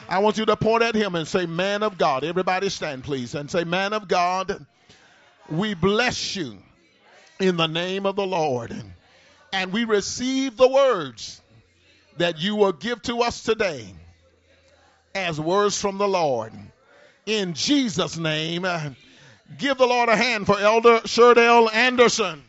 I want you to point at him and say, man of God. Everybody stand, please, and say, man of God, we bless you in the name of the Lord. And we receive the words that you will give to us today as words from the Lord. In Jesus' name, give the Lord a hand for Elder Sherdell Anderson.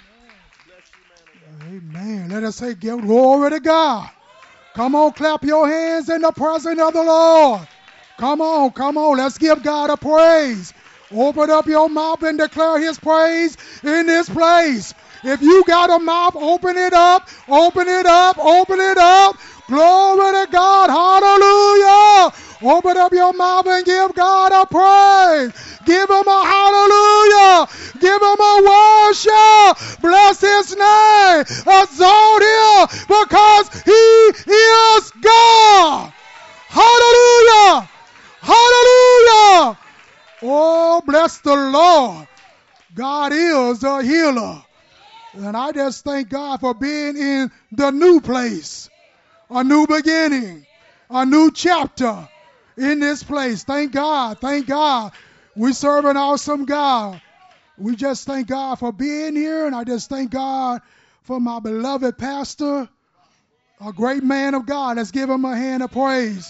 Amen. Let us say, give glory to God. Come on, clap your hands in the presence of the Lord. Come on. Let's give God a praise. Open up your mouth and declare his praise in this place. If you got a mouth, open it up. Open it up. Glory to God. Hallelujah. Open up your mouth and give God a praise. Give him a hallelujah. Give him a worship. Bless his name. Exalt him because he is God. Hallelujah. Hallelujah. Oh, bless the Lord. God is a healer. And I just thank God for being in the new place, a new beginning, a new chapter in this place. Thank God. Thank God. We serve an awesome God. We just thank God for being here, and I just thank God for my beloved pastor, a great man of God. Let's give him a hand of praise.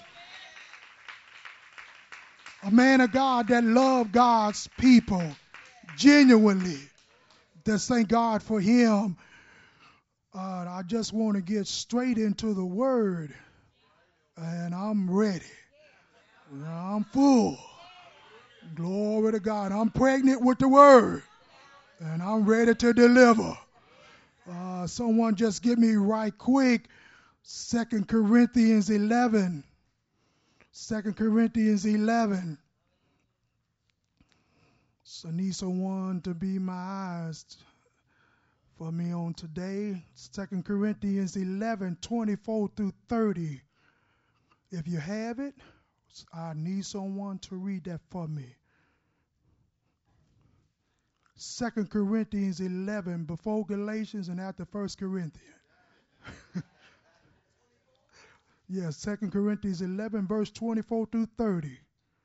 A man of God that loved God's people genuinely. Just thank God for him. I just want to get straight into the word, and I'm ready. I'm full. Glory to God. I'm pregnant with the word, and I'm ready to deliver. Someone just give me right quick 2 Corinthians 11. 2 Corinthians 11. So I need someone to be my eyes for me on today. 2 Corinthians 11, 24 through 30. If you have it, I need someone to read that for me. 2 Corinthians 11, before Galatians and after 1 Corinthians. Yes, 2 Corinthians 11, verse 24 through 30.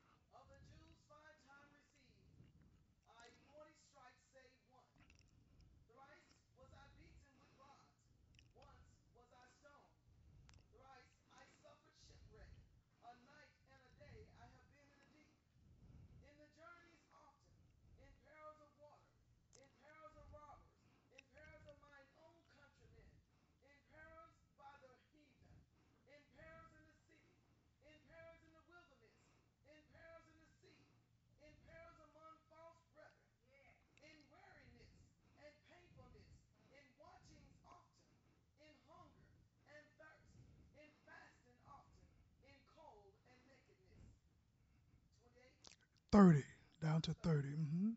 Down to 30. Mm-hmm.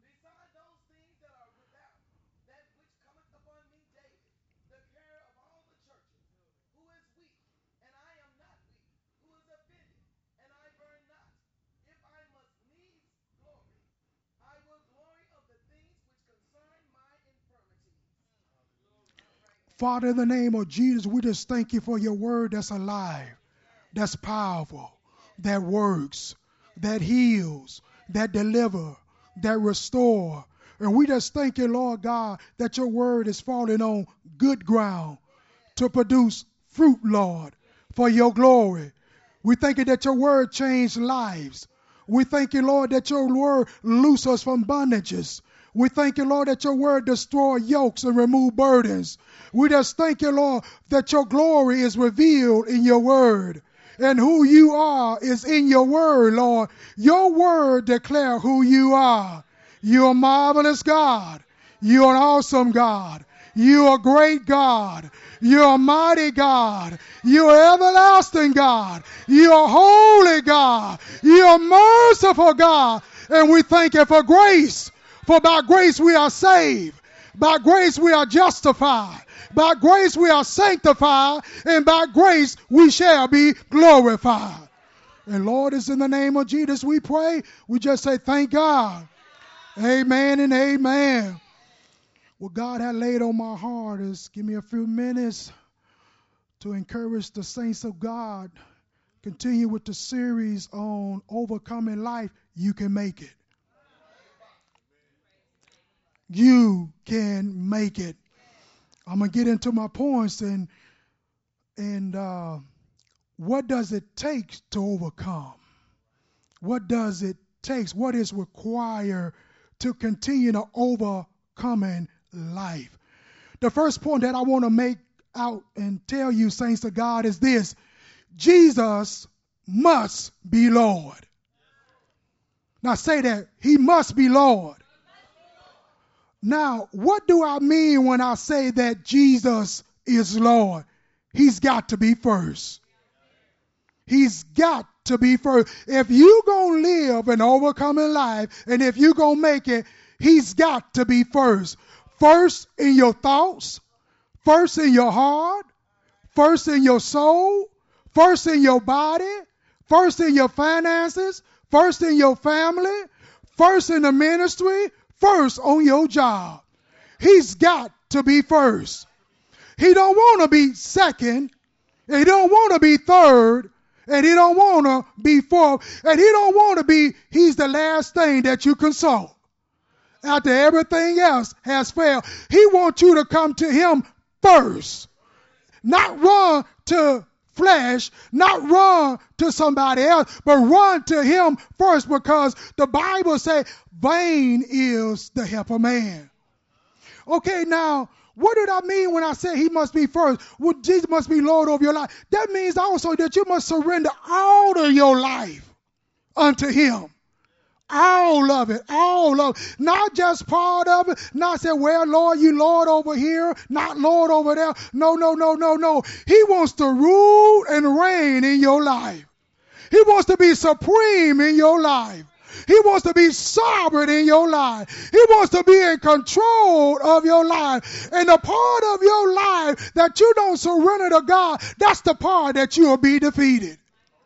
Father, in the name of Jesus, we just thank you for your word that's alive, that's powerful, that works, that heals, that delivers, that restores. And we just thank you, Lord God, that your word is falling on good ground to produce fruit, Lord, for your glory. We thank you that your word changed lives. We thank you, Lord, that your word loose us from bondages. We thank you, Lord, that your word destroy yokes and remove burdens. We just thank you, Lord, that your glory is revealed in your word. And who you are is in your word, Lord. Your word declare who you are. You're a marvelous God. You're an awesome God. You're a great God. You're a mighty God. You're an everlasting God. You're a holy God. You're a merciful God. And we thank you for grace. For by grace we are saved. By grace we are justified. By grace we are sanctified. And by grace we shall be glorified. And Lord, it's in the name of Jesus we pray. We just say thank God. Amen and amen. What God had laid on my heart is give me a few minutes to encourage the saints of God continue with the series on overcoming life, you can make it. You can make it. I'm going to get into my points and what does it take to overcome? What does it take? What is required to continue to overcoming life? The first point that I want to make out and tell you, saints of God, is this: Jesus must be Lord. Now say that. He must be Lord. Now, what do I mean when I say that Jesus is Lord? He's got to be first. He's got to be first. If you're going to live an overcoming life, and if you're going to make it, he's got to be first. First in your thoughts, first in your heart, first in your soul, first in your body, first in your finances, first in your family, first in the ministry, first on your job. He's got to be first. He don't want to be second, and he don't want to be third, and he don't want to be fourth, and he don't want to be, he's the last thing that you consult after everything else has failed. He wants you to come to him first, not run to flesh, not run to somebody else, but run to him first, because the Bible says vain is the help of man. Okay, now, what did I mean when I said he must be first? Well, Jesus must be Lord over your life. That means also that you must surrender all of your life unto him. All of it, all of it. Not just part of it. Not say, well, Lord, you Lord over here, not Lord over there. No, no, no, no, no. He wants to rule and reign in your life. He wants to be supreme in your life. He wants to be sovereign in your life. He wants to be in control of your life. And the part of your life that you don't surrender to God, that's the part that you will be defeated.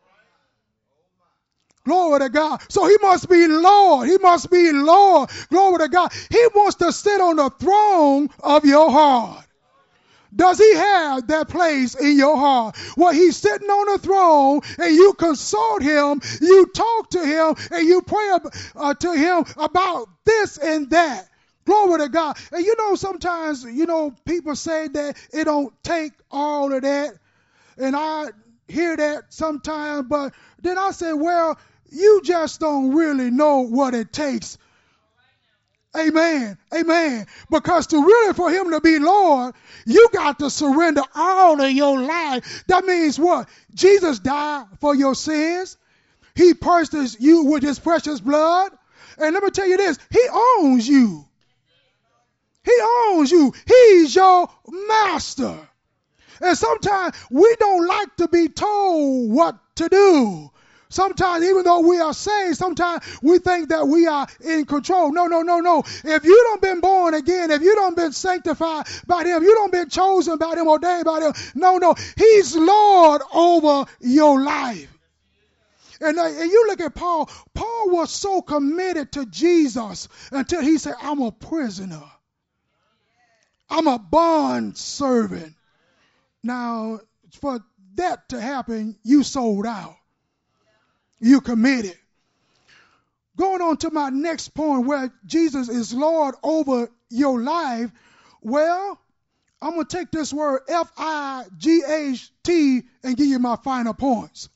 Glory to God. So he must be Lord. He must be Lord. Glory to God. He wants to sit on the throne of your heart. Does he have that place in your heart? Well, he's sitting on the throne and you consult him, you talk to him, and you pray to him about this and that. Glory to God. And sometimes, people say that it don't take all of that. And I hear that sometimes, but then I say, well, you just don't really know what it takes. Amen. Amen. Because for him to be Lord, you got to surrender all of your life. That means what? Jesus died for your sins. He purchased you with his precious blood. And let me tell you this, he owns you. He owns you. He's your master. And sometimes we don't like to be told what to do. Sometimes, even though we are saved, sometimes we think that we are in control. No, no, no, no. If you don't been born again, if you don't been sanctified by him, you don't been chosen by him, ordained by him. No, no. He's Lord over your life. And you look at Paul. Paul was so committed to Jesus until he said, I'm a prisoner. I'm a bond servant. Now, for that to happen, you sold out. You committed. Going on to my next point, where Jesus is Lord over your life. Well, I'm going to take this word F-I-G-H-T and give you my final points.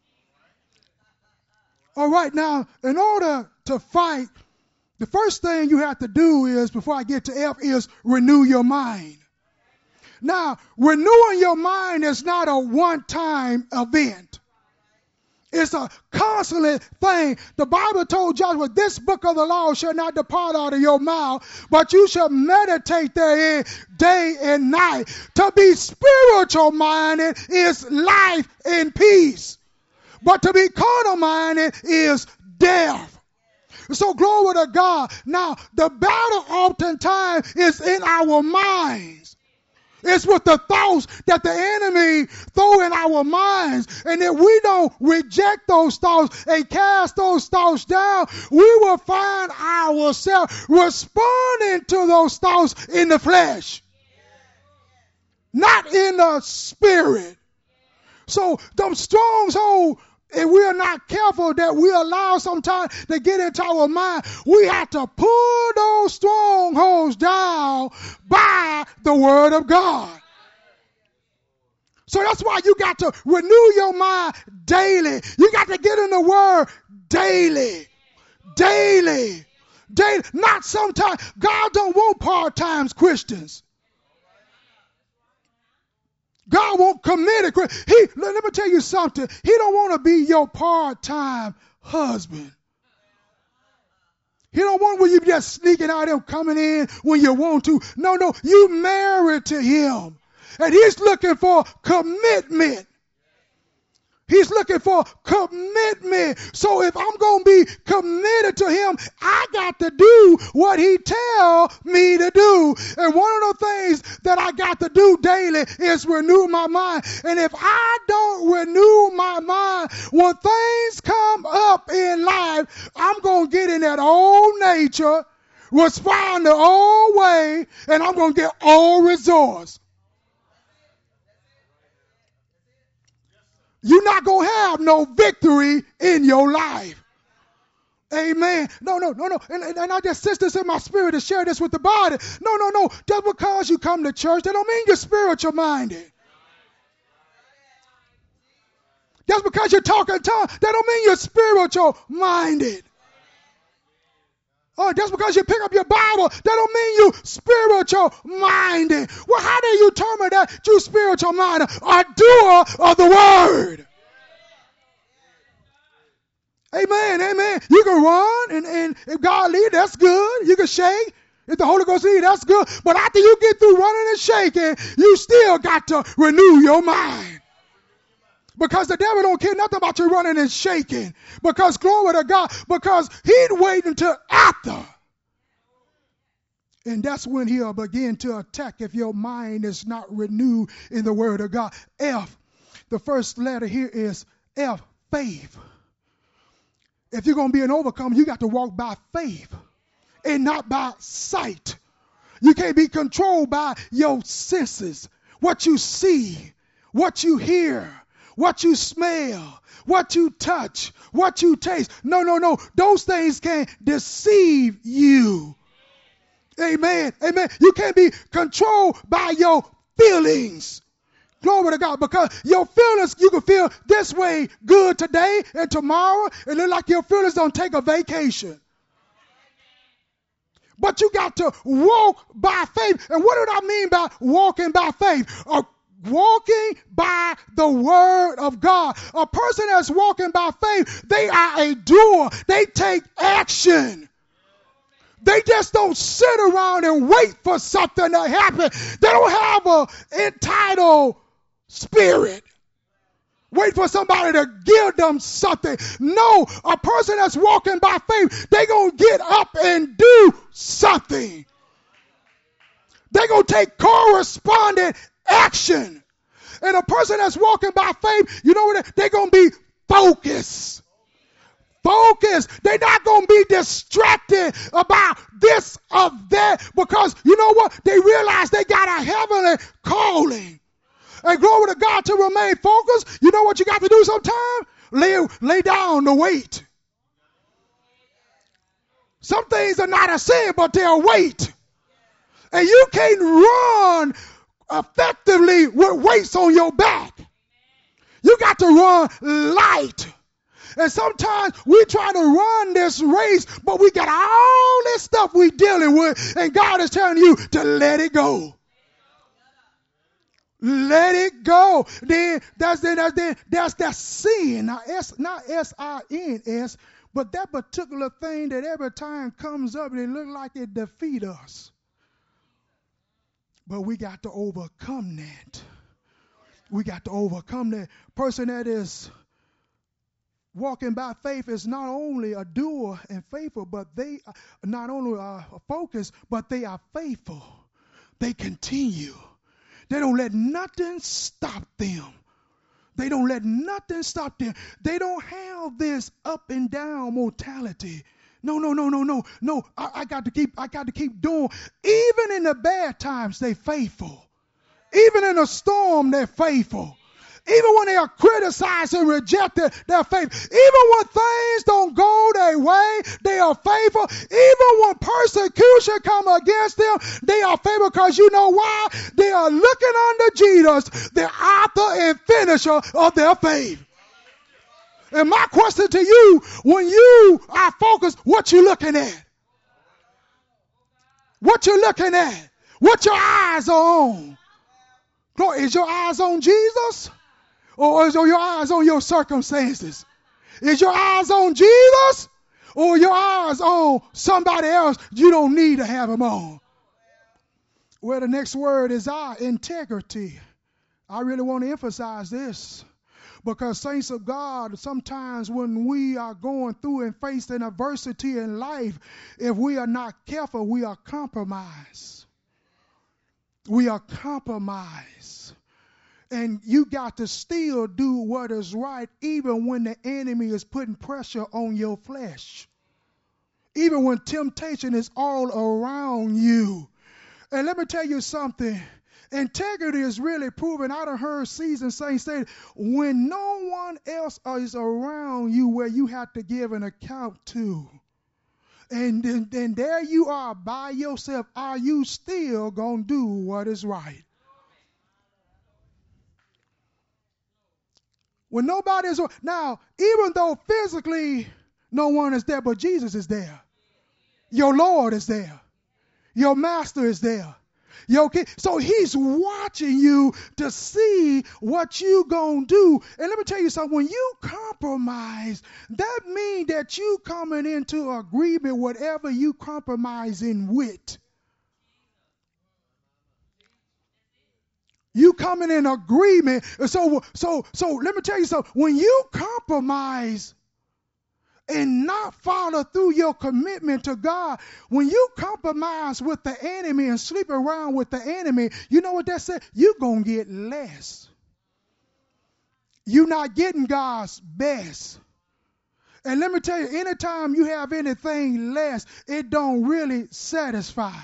All right, now, in order to fight, the first thing you have to do is, before I get to F, is renew your mind. Now, renewing your mind is not a one-time event. It's a constant thing. The Bible told Joshua, this book of the law shall not depart out of your mouth, but you shall meditate therein day and night. To be spiritual minded is life and peace. But to be carnal minded is death. So glory to God. Now, the battle oftentimes is in our minds. It's with the thoughts that the enemy throw in our minds. And if we don't reject those thoughts and cast those thoughts down, we will find ourselves responding to those thoughts in the flesh, not in the spirit. So them strongholds, if we are not careful, that we allow sometimes to get into our mind, we have to pull those strongholds down by the word of God. So that's why you got to renew your mind daily. You got to get in the word daily. Daily. Daily. Not sometimes. God don't want part-time Christians. God won't committed Christians. Let me tell you something. He don't want to be your part-time husband. He don't want when you just sneaking out and coming in when you want to. No. You married to him. And he's looking for commitment. He's looking for commitment. So if I'm going to be committed to him, I got to do what he tell me to do. And one of the things that I got to do daily is renew my mind. And if I don't renew my mind, when things come up in life, I'm going to get in that old nature, respond the old way, and I'm going to get old results. You're not going to have no victory in your life. Amen. No. And I just sense this in my spirit to share this with the body. No. Just because you come to church, that don't mean you're spiritual minded. Just because you're talking tongues, that don't mean you're spiritual minded. Oh, just because you pick up your Bible, that don't mean you spiritual minded. Well, how do you determine that you spiritual minded? A doer of the word. Amen. You can run, and if God leads, that's good. You can shake. If the Holy Ghost leads, that's good. But after you get through running and shaking, you still got to renew your mind. Because the devil don't care nothing about you running and shaking. Because glory to God. Because he'd wait until after. And that's when he'll begin to attack if your mind is not renewed in the word of God. F. The first letter here is F. Faith. If you're going to be an overcomer, you got to walk by faith and not by sight. You can't be controlled by your senses. What you see, what you hear, what you smell, what you touch, what you taste. No. Those things can deceive you. Amen. You can't be controlled by your feelings. Glory to God. Because your feelings, you can feel this way good today and tomorrow, and look like your feelings don't take a vacation. But you got to walk by faith. And what do I mean by walking by faith? Walking by the word of God. A person that's walking by faith, they are a doer. They take action. They just don't sit around and wait for something to happen. They don't have an entitled spirit. Wait for somebody to give them something. No, a person that's walking by faith, they're going to get up and do something. They're going to take corresponding action. And a person that's walking by faith, you know what? They're going to be focused. They're not going to be distracted about this or that, because you know what? They realize they got a heavenly calling. And glory to God, to remain focused, you know what you got to do sometimes? Lay down the weight. Some things are not a sin, but they're a weight. And you can't run effectively with weights on your back. You got to run light. And sometimes we try to run this race, but we got all this stuff we dealing with, and God is telling you to let it go. Let it go. Then that's that sin. Now, not S-I-N-S, but that particular thing that every time comes up and it looks like it defeats us. But we got to overcome that. We got to overcome that. Person that is walking by faith is not only a doer and faithful, but they not only are focused, but they are faithful. They continue. They don't let nothing stop them. They don't let nothing stop them. They don't have this up and down mortality. No. I got to keep doing. Even in the bad times, they're faithful. Even in a storm, they're faithful. Even when they are criticized and rejected their faith. Even when things don't go their way, they are faithful. Even when persecution come against them, they are faithful because you know why? They are looking unto Jesus, the author and finisher of their faith. And my question to you, when you are focused, what you looking at? What you looking at? What your eyes are on? Is your eyes on Jesus? Or is your eyes on your circumstances? Is your eyes on Jesus? Or your eyes on somebody else you don't need to have them on? Well, the next word is integrity. I really want to emphasize this. Because saints of God, sometimes when we are going through and facing adversity in life, if we are not careful, we are compromised. We are compromised. And you got to still do what is right even when the enemy is putting pressure on your flesh. Even when temptation is all around you. And let me tell you something. Integrity is really proven. I done heard seasoned saints say, when no one else is around you where you have to give an account to. And then there you are by yourself. Are you still going to do what is right? When nobody is, now, even though physically no one is there, but Jesus is there. Your Lord is there. Your Master is there. Your King. So he's watching you to see what you gonna do. And let me tell you something. When you compromise, that means that you coming into agreement whatever you compromising with. You coming in agreement. So let me tell you something. When you compromise and not follow through your commitment to God, when you compromise with the enemy and sleep around with the enemy, you know what that said? You're going to get less. You're not getting God's best. And let me tell you, anytime you have anything less, it don't really satisfy.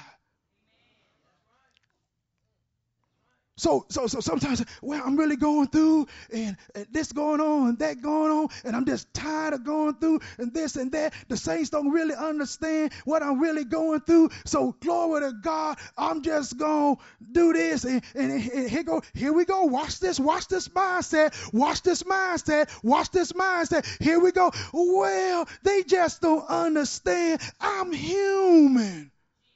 So sometimes, well, I'm really going through and this going on and that going on, and I'm just tired of going through and this and that. The saints don't really understand what I'm really going through. So glory to God, I'm just going to do this. And here we go. Watch this mindset. Watch this mindset. Here we go. Well, they just don't understand. I'm human.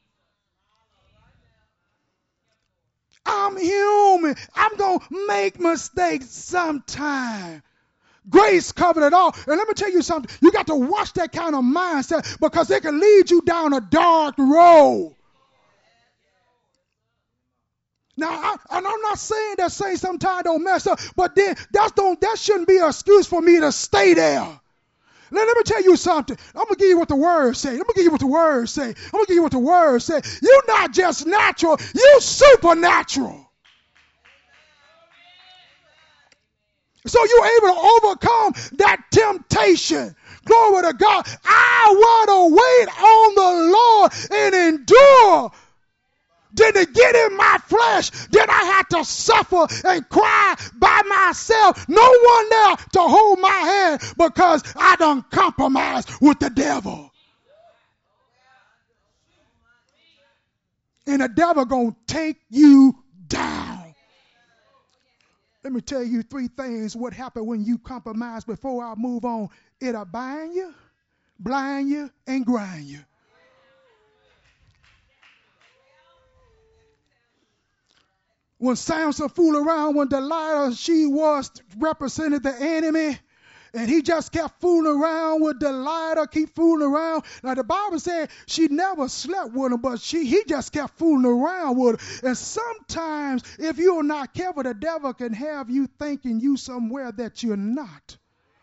I'm human. I'm going to make mistakes sometime. Grace covered it all. And let me tell you something. You got to watch that kind of mindset because it can lead you down a dark road. Now, I'm not saying that saints sometimes don't mess up, but then that shouldn't be an excuse for me to stay there. Let me tell you something. I'm going to give you what the word say. You're not just natural. You're supernatural. So you're able to overcome that temptation. Glory to God. I want to wait on the Lord and endure. Then to get in my flesh, then I had to suffer and cry by myself. No one there to hold my hand because I done compromised with the devil. And the devil gonna take you down. Let me tell you 3 things what happened when you compromise before I move on. It'll bind you, blind you, and grind you. When Samson fooled around, when Delilah, she was represented the enemy, and he just kept fooling around with Delilah, keep fooling around. Now the Bible said she never slept with him, but he just kept fooling around with her. And sometimes, if you're not careful, the devil can have you thinking you somewhere that you're not.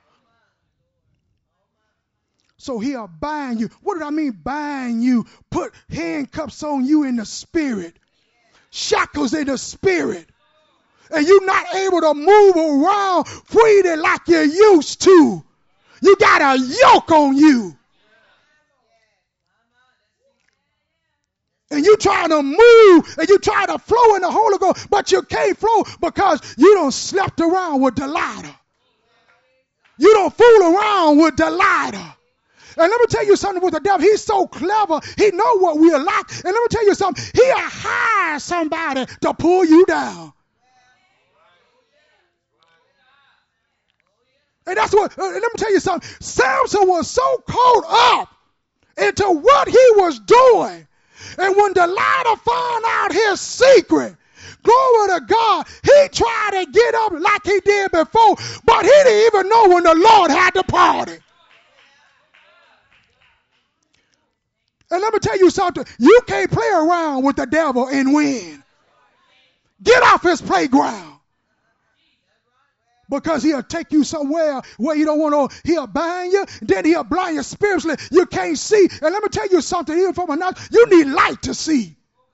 So he'll bind you. What did I mean bind you? Put handcuffs on you in the spirit. Shackles in the spirit. And you're not able to move around freely like you used to. You got a yoke on you. And you trying to move and you try to flow in the Holy Ghost, but you can't flow because you don't slept around with Delilah. You don't fool around with Delilah. And let me tell you something with the devil. He's so clever. He know what we are like. And let me tell you something. He'll hire somebody to pull you down. And that's what, let me tell you something. Samson was so caught up into what he was doing. And when Delilah found out his secret, glory to God, he tried to get up like he did before, but he didn't even know when the Lord had departed. And let me tell you something. You can't play around with the devil and win. Get off his playground. Because he'll take you somewhere where you don't want to. He'll bind you. Then he'll blind you spiritually. You can't see. And let me tell you something. Even from a night, you need light to see.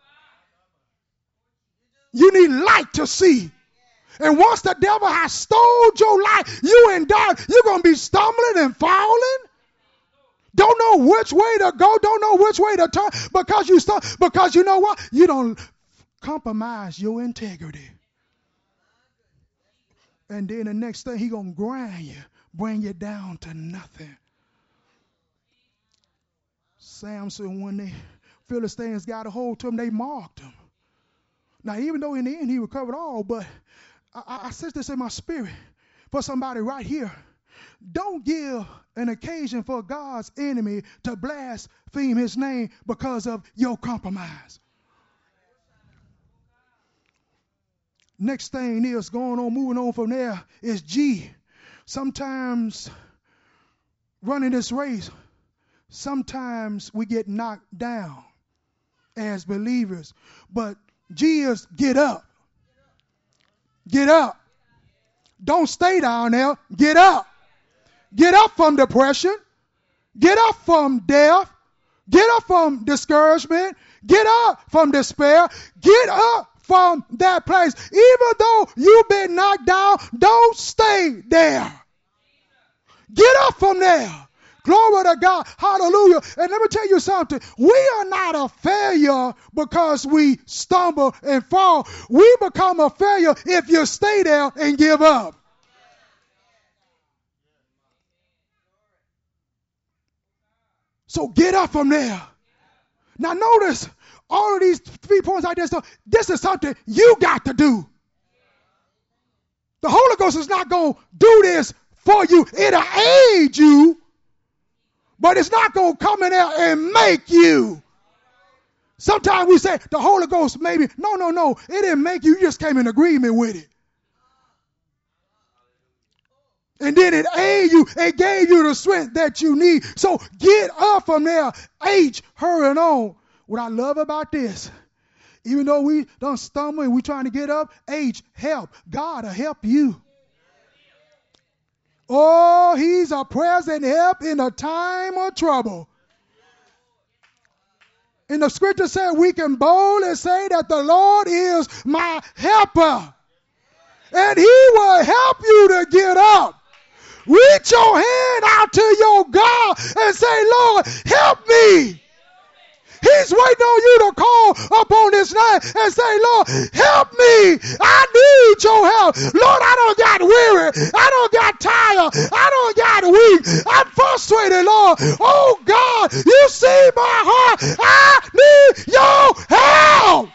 You need light to see. And once the devil has stole your life, you in dark, you're going to be stumbling and falling. Don't know which way to go. Don't know which way to turn. Because you know what? You don't compromise your integrity. And then the next thing, he going to grind you, bring you down to nothing. Samson, when the Philistines got a hold to him, they marked him. Now, even though in the end he recovered all, but I sense this in my spirit for somebody right here. Don't give an occasion for God's enemy to blaspheme his name because of your compromise. Next thing is moving on from there is G. Sometimes running this race, sometimes we get knocked down as believers. But G is get up. Get up. Don't stay down there. Get up. Get up from depression. Get up from death. Get up from discouragement. Get up from despair. Get up from that place. Even though you've been knocked down, don't stay there. Get up from there. Glory to God. Hallelujah. And let me tell you something. We are not a failure because we stumble and fall. We become a failure if you stay there and give up. So get up from there. Now notice all of these 3 points I just said. This is something you got to do. The Holy Ghost is not going to do this for you. It'll aid you, but it's not going to come in there and make you. Sometimes we say the Holy Ghost maybe. No. It didn't make you. You just came in agreement with it. And then it aided you. It gave you the strength that you need. So get up from there. H, hurrying on. What I love about this, even though we don't stumble and we're trying to get up, H, help. God will help you. Oh, he's a present help in a time of trouble. And the scripture said we can boldly say that the Lord is my helper. And he will help you to get up. Reach your hand out to your God and say, Lord, help me. He's waiting on you to call upon his name and say, Lord, help me. I need your help. Lord, I don't got weary. I don't got tired. I don't got weak. I'm frustrated, Lord. Oh, God, you see my heart. I need your help.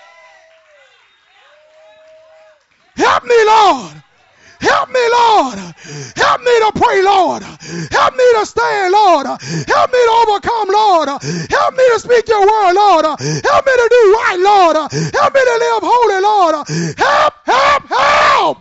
Help me, Lord. Help me, Lord. Help me to pray, Lord. Help me to stand, Lord. Help me to overcome, Lord. Help me to speak your word, Lord. Help me to do right, Lord. Help me to live holy, Lord. Help, help, help.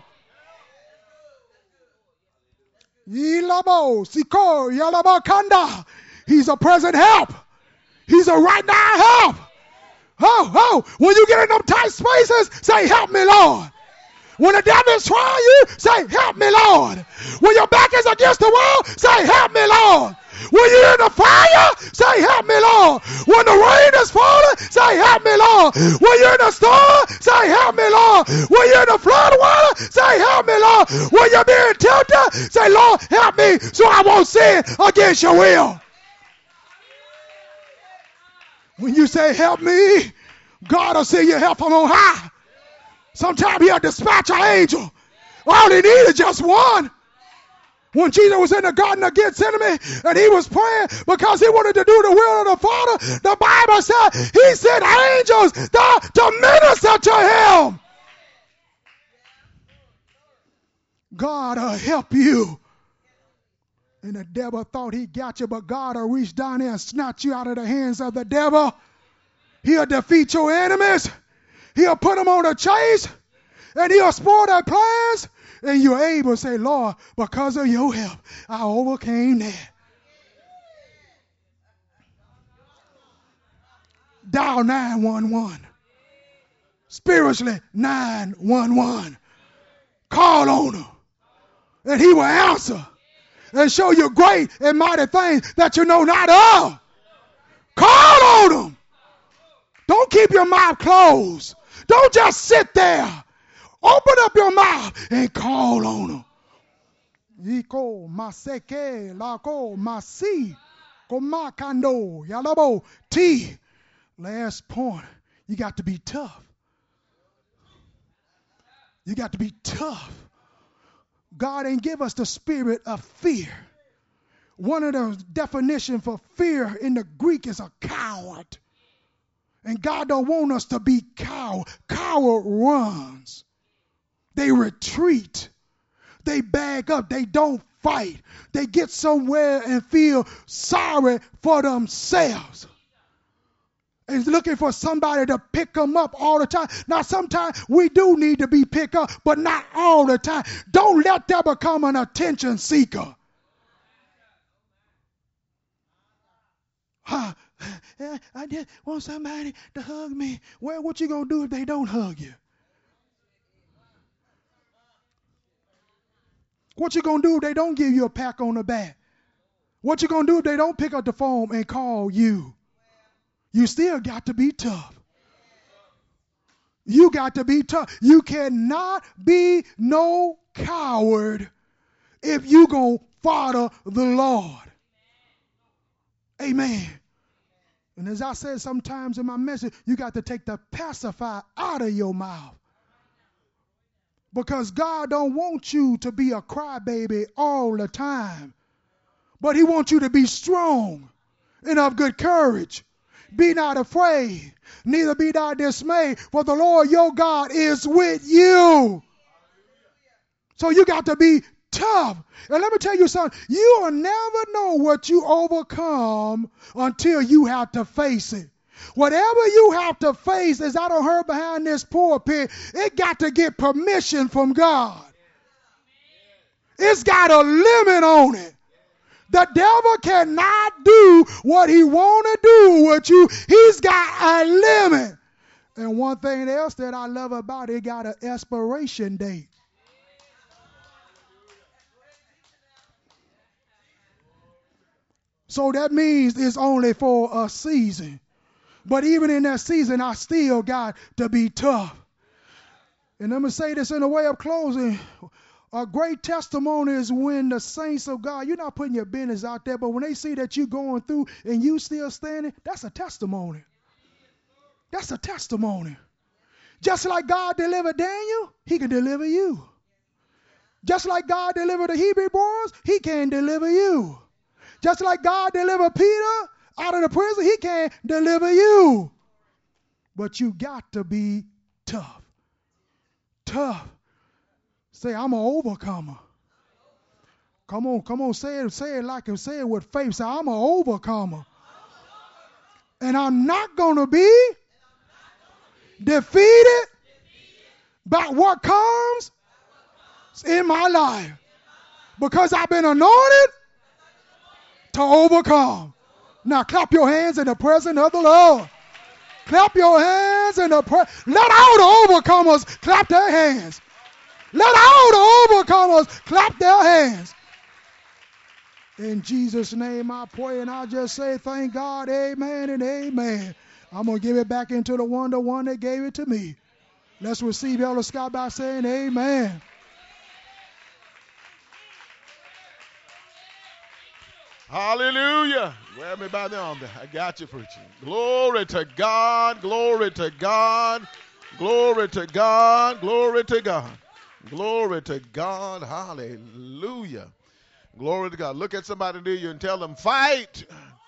He's a present help. He's a right now help. Oh, when you get in them tight spaces, say, help me, Lord. When the devil is trying you, say, help me, Lord. When your back is against the wall, say, help me, Lord. When you're in the fire, say, help me, Lord. When the rain is falling, say, help me, Lord. When you're in the storm, say, help me, Lord. When you're in the flood of water, say, help me, Lord. When you're being tempted, say, Lord, help me so I won't sin against your will. When you say, help me, God will send you help from on high. Sometimes he'll dispatch an angel. All he needed is just one. When Jesus was in the Garden of Gethsemane and he was praying because he wanted to do the will of the Father, the Bible said he sent angels to minister to him. God will help you. And the devil thought he got you, but God will reach down there and snatch you out of the hands of the devil. He'll defeat your enemies. He'll put them on a chase. And he'll spoil their plans. And you're able to say, Lord, because of your help, I overcame that. Dial 911. Spiritually, 911. Call on him. And he will answer. And show you great and mighty things that you know not of. Call on him. Don't keep your mouth closed. Don't just sit there. Open up your mouth and call on him. Iko maseke lako masi komakando yalabo T. Last point. You got to be tough. You got to be tough. God ain't give us the spirit of fear. One of the definitions for fear in the Greek is a coward. And God don't want us to be coward. Coward runs. They retreat. They bag up. They don't fight. They get somewhere and feel sorry for themselves. And looking for somebody to pick them up all the time. Now, sometimes we do need to be picked up, but not all the time. Don't let that become an attention seeker. I just want somebody to hug me. Well, what you going to do if they don't hug you? What you going to do if they don't give you a pat on the back? What you going to do if they don't pick up the phone and call you? You still got to be tough. You got to be tough. You cannot be no coward if you going to follow the Lord. Amen. And as I said sometimes in my message, you got to take the pacifier out of your mouth. Because God don't want you to be a crybaby all the time. But he wants you to be strong and of good courage. Be not afraid, neither be thou dismayed, for the Lord your God is with you. So you got to be tough. And let me tell you something. You will never know what you overcome until you have to face it. Whatever you have to face, as I done heard behind this pulpit, it got to get permission from God. It's got a limit on it. The devil cannot do what he want to do with you. He's got a limit. And one thing else that I love about it got an expiration date. So that means it's only for a season. But even in that season, I still got to be tough. And I'm going to say this in a way of closing. A great testimony is when the saints of God, you're not putting your business out there, but when they see that you're going through and you still standing, that's a testimony. That's a testimony. Just like God delivered Daniel, he can deliver you. Just like God delivered the Hebrew boys, he can deliver you. Just like God delivered Peter out of the prison, he can deliver you. But you got to be tough. Tough. Say, I'm an overcomer. Come on, say it like you say it with faith. Say, I'm an overcomer. And I'm not going to be defeated by what comes in my life. Because I've been anointed to overcome. Now clap your hands in the presence of the Lord. Clap your hands in the presence. Let all the overcomers clap their hands. Let all the overcomers clap their hands. In Jesus' name I pray, and I just say thank God, amen and amen. I'm going to give it back into the one that gave it to me. Let's receive Elder Scott by saying amen. Hallelujah. Grab me by the arm there. I got you, preaching. Glory to God. Glory to God. Glory to God. Glory to God. Glory to God. Hallelujah. Glory to God. Look at somebody near you and tell them, fight